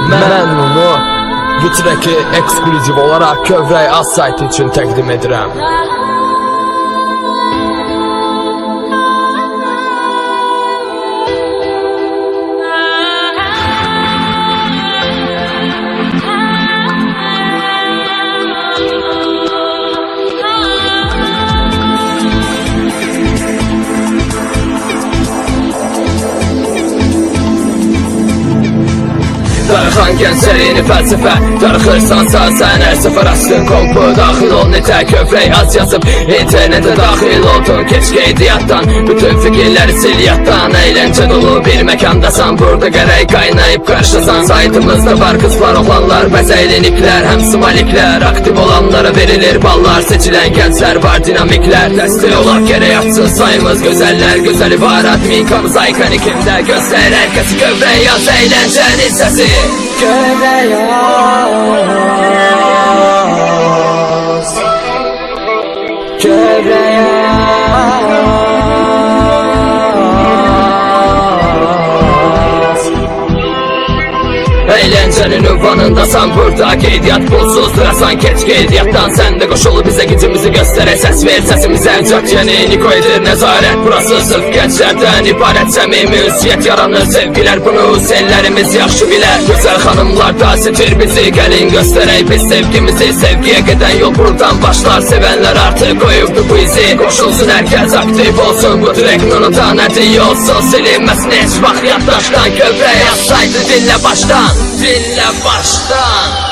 Mən onu bu treki ekskluziv olaraq Kövrək Az sayti üçün təqdim edirəm. Darıxan gənclərini fəlsəfə darıxırsansa sən hər səfər açdın kompu. Daxil ol netə Kövrək Az yazıb internetə daxil oldun. Keç qeydiyyatdan bütün fikirləri sil yaddan. Əyləncə dolu bir məkandasan, burada qərək qaynayıb qarşısan. Saytımızda var qızlar, oğlanlar, bəzəyliniklər, həm smaliklər. Aktiv olanlara verilir ballar, seçilən gənclər var, dinamiklər. Dəstək olaq gərək açsın sayımız, gözəllər gözəli var. Adminkamız ikonikimdə göstər hər kəsi Kövrək Az əyləncənin səsi. Kövrək Az, Kövrək Az. Əyləncənin ünvanındasan, burada qeydiyyat pulsuz durasan. Keç qeydiyyatdan sən də qoşulu bizə, gücümüzü göstərək. Səs ver səsimizə, cak yeni Niko edir nəzarət. Burası sırf gənclərdən ibarət, səmimi ünsiyyət yaranır. Sevgilər bunu sellərimiz yaxşı bilər. Gözəl xanımlar da seçir bizi, gəlin göstərək biz sevgimizi. Sevgiyə gedən yol buradan başlar, sevənlər artıq qoyubdu bu izi. Qoşulsun hər kəs, aktiv olsun, bu trekin unutan ədiyi olsun. Silinməsin heç vaxt yaddaşdan, Kövrək Az saytı dinlə başdan, dinlə başdan.